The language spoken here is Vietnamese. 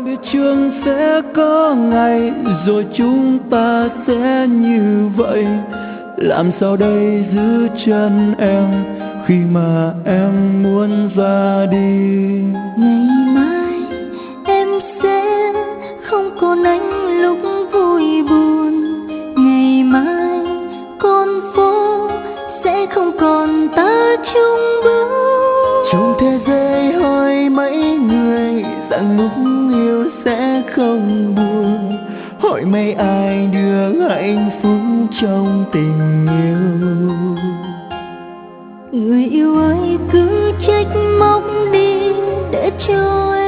Biết trường sẽ có ngày rồi chúng ta sẽ như vậy. Làm sao đây giữ chân em khi mà em muốn ra đi. Ngày mai em sẽ không còn anh lúc vui buồn. Ngày mai con phố sẽ không còn ta chung bước. Trong thế giới hỏi mấy người rằng lúc yêu sẽ không buồn. Hỏi mấy ai được hạnh phúc trong tình yêu. Người yêu ơi cứ trách móc đi để cho